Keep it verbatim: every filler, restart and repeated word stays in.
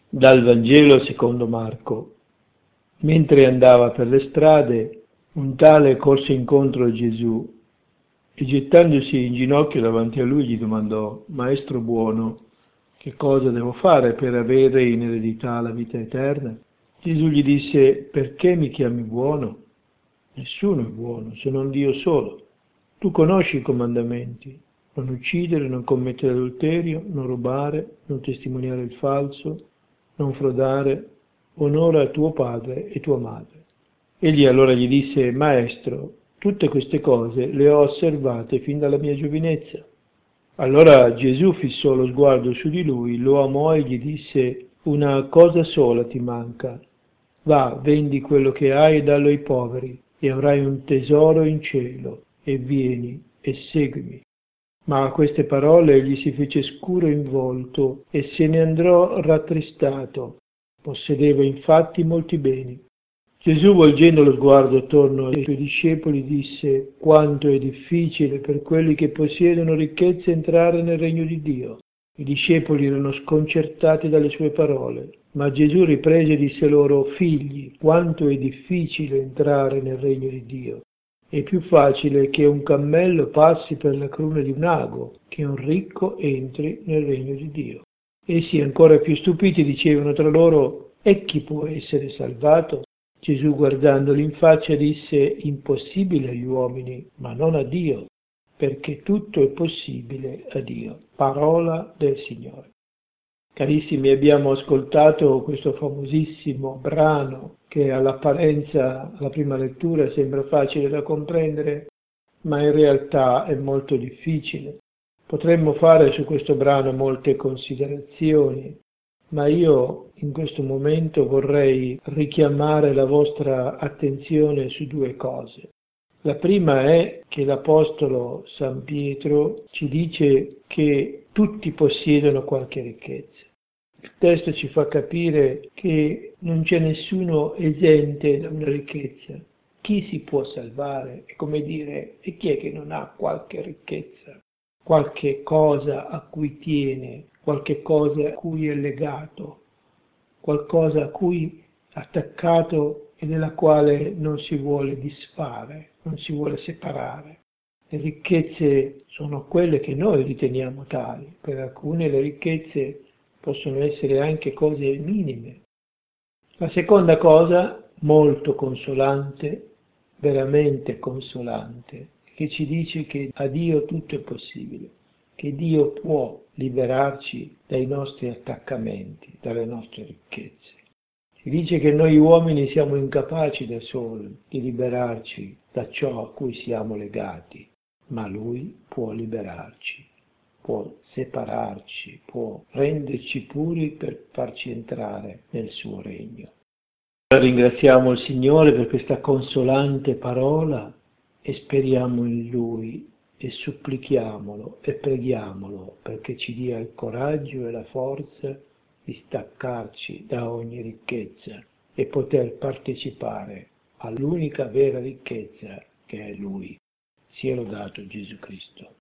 Dal Vangelo secondo Marco. Mentre andava per le strade, un tale corse incontro a Gesù e gettandosi in ginocchio davanti a lui gli domandò: «Maestro buono, che cosa devo fare per avere in eredità la vita eterna?» Gesù gli disse: «Perché mi chiami buono? Nessuno è buono se non Dio solo. Tu conosci i comandamenti: non uccidere, non commettere adulterio, non rubare, non testimoniare il falso, non frodare, onora tuo padre e tua madre». Egli allora gli disse: «Maestro, tutte queste cose le ho osservate fin dalla mia giovinezza». Allora Gesù fissò lo sguardo su di lui, lo amò e gli disse: «Una cosa sola ti manca. Va, vendi quello che hai e dallo ai poveri, e avrai un tesoro in cielo, e vieni e seguimi». Ma a queste parole egli si fece scuro in volto e se ne andò rattristato. Possedeva infatti molti beni. Gesù, volgendo lo sguardo attorno ai suoi discepoli, disse: «Quanto è difficile per quelli che possiedono ricchezze entrare nel regno di Dio». I discepoli erano sconcertati dalle sue parole, ma Gesù riprese e disse loro: «Figli, quanto è difficile entrare nel regno di Dio. È più facile che un cammello passi per la cruna di un ago, che un ricco entri nel regno di Dio». Essi, ancora più stupiti, dicevano tra loro: «E chi può essere salvato?» Gesù, guardandoli in faccia, disse: «Impossibile agli uomini, ma non a Dio, perché tutto è possibile a Dio». Parola del Signore. Carissimi, abbiamo ascoltato questo famosissimo brano che all'apparenza, alla prima lettura, sembra facile da comprendere, ma in realtà è molto difficile. Potremmo fare su questo brano molte considerazioni, ma io in questo momento vorrei richiamare la vostra attenzione su due cose. La prima è che l'Apostolo San Pietro ci dice che tutti possiedono qualche ricchezza. Il testo ci fa capire che non c'è nessuno esente da una ricchezza. Chi si può salvare? È come dire, e chi è che non ha qualche ricchezza? Qualche cosa a cui tiene, qualche cosa a cui è legato, qualcosa a cui è attaccato e della quale non si vuole disfare, non si vuole separare. Le ricchezze sono quelle che noi riteniamo tali. Per alcune le ricchezze possono essere anche cose minime. La seconda cosa, molto consolante, veramente consolante, che ci dice che a Dio tutto è possibile, che Dio può liberarci dai nostri attaccamenti, dalle nostre ricchezze. Ci dice che noi uomini siamo incapaci da soli di liberarci da ciò a cui siamo legati, ma Lui può liberarci, può separarci, può renderci puri per farci entrare nel suo regno. Ringraziamo il Signore per questa consolante parola e speriamo in Lui e supplichiamolo e preghiamolo perché ci dia il coraggio e la forza di staccarci da ogni ricchezza e poter partecipare all'unica vera ricchezza che è Lui. Sia lodato Gesù Cristo.